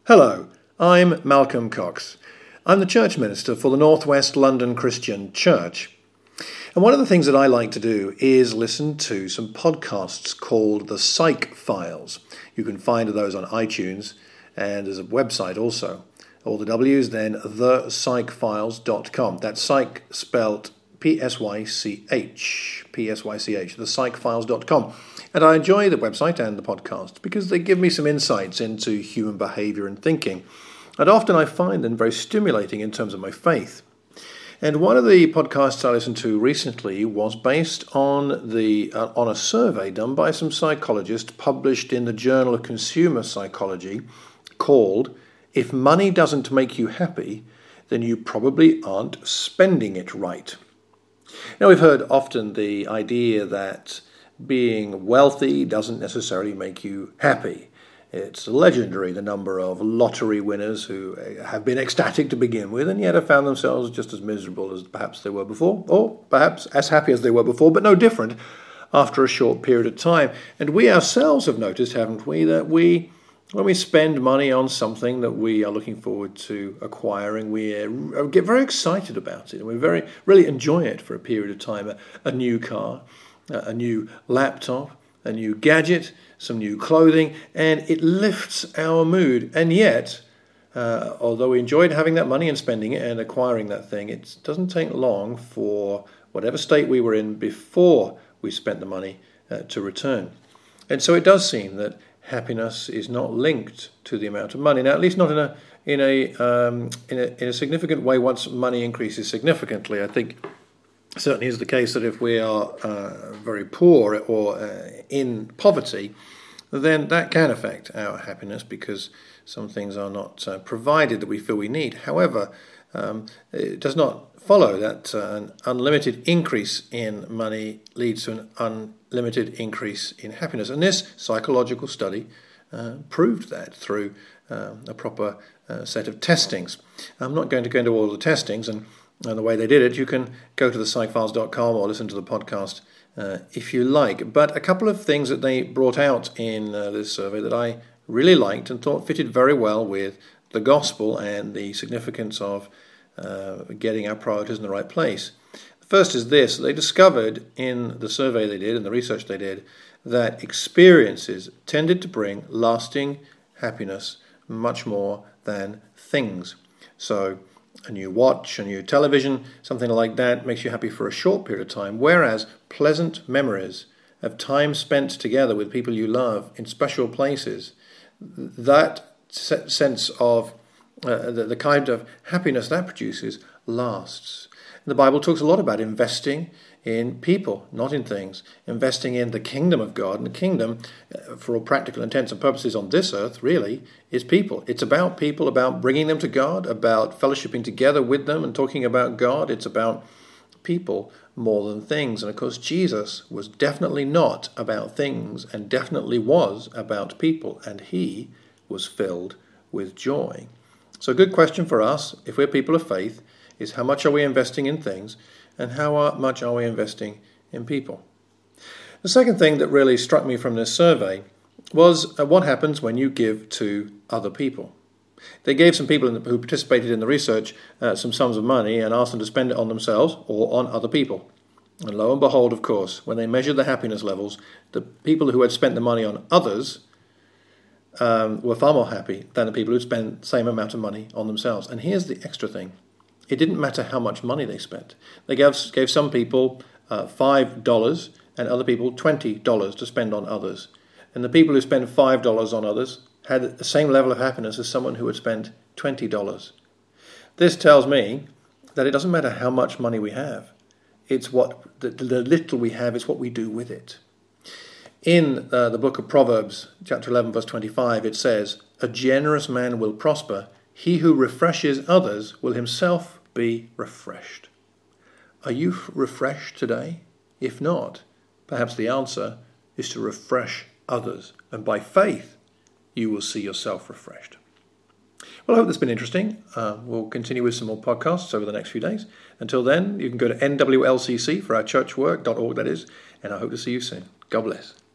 Hello, I'm Malcolm Cox. I'm the church minister for the North West London Christian Church. And one of the things that I like to do is listen to some podcasts called the Psych Files. You can find those on iTunes, and there's a website also. All the W's, then thepsychfiles.com. That's psych spelled P-S-Y-C-H, thepsychfiles.com. And I enjoy the website and the podcast because they give me some insights into human behavior and thinking. And often I find them very stimulating in terms of my faith. And one of the podcasts I listened to recently was based on a survey done by some psychologists published in the Journal of Consumer Psychology called "If Money Doesn't Make You Happy, Then You Probably Aren't Spending It Right." Now, we've heard often the idea that being wealthy doesn't necessarily make you happy. It's legendary, the number of lottery winners who have been ecstatic to begin with and yet have found themselves just as miserable as perhaps they were before, or perhaps as happy as they were before, but no different after a short period of time. And we ourselves have noticed, haven't we, that when we spend money on something that we are looking forward to acquiring, we get very excited about it, and we really enjoy it for a period of time. A new car, a new laptop, a new gadget, some new clothing, and it lifts our mood. And yet, although we enjoyed having that money and spending it and acquiring that thing, it doesn't take long for whatever state we were in before we spent the money to return. And so it does seem that happiness is not linked to the amount of money. Now, at least not in a significant way. Once money increases significantly, I think certainly is the case that if we are very poor or in poverty, then that can affect our happiness because some things are not provided that we feel we need. However, it does not follow that an unlimited increase in money leads to an unlimited increase in happiness. And this psychological study proved that through a proper set of testings. I'm not going to go into all the testings and the way they did it. You can go to thepsychfiles.com or listen to the podcast if you like. But a couple of things that they brought out in this survey that I really liked and thought fitted very well with the gospel and the significance of getting our priorities in the right place. The first is this: they discovered in the survey they did and the research they did that experiences tended to bring lasting happiness much more than things. So a new watch, a new television, something like that makes you happy for a short period of time, whereas pleasant memories of time spent together with people you love in special places, that sense of the kind of happiness that produces lasts. The Bible talks a lot about investing in people, not in things, investing in the kingdom of God. And the kingdom, for all practical intents and purposes on this earth, really is people. It's about people, about bringing them to God, about fellowshipping together with them and talking about God. It's about people more than things. And of course, Jesus was definitely not about things and definitely was about people. And he was filled with joy. So a good question for us, if we're people of faith, is how much are we investing in things and how much are we investing in people? The second thing that really struck me from this survey was what happens when you give to other people. They gave some people who participated in the research some sums of money and asked them to spend it on themselves or on other people. And lo and behold, of course, when they measured the happiness levels, the people who had spent the money on others were far more happy than the people who spent the same amount of money on themselves. And here's the extra thing. It didn't matter how much money they spent. They gave some people $5 and other people $20 to spend on others. And the people who spent $5 on others had the same level of happiness as someone who had spent $20. This tells me that it doesn't matter how much money we have. It's what the little we have, it's what we do with it. In the book of Proverbs, chapter 11, verse 25, it says, "A generous man will prosper. He who refreshes others will himself be refreshed." Are you refreshed today? If not, perhaps the answer is to refresh others. And by faith, you will see yourself refreshed. Well, I hope that's been interesting. We'll continue with some more podcasts over the next few days. Until then, you can go to nwlcc for our churchwork.org, that is, and I hope to see you soon. God bless.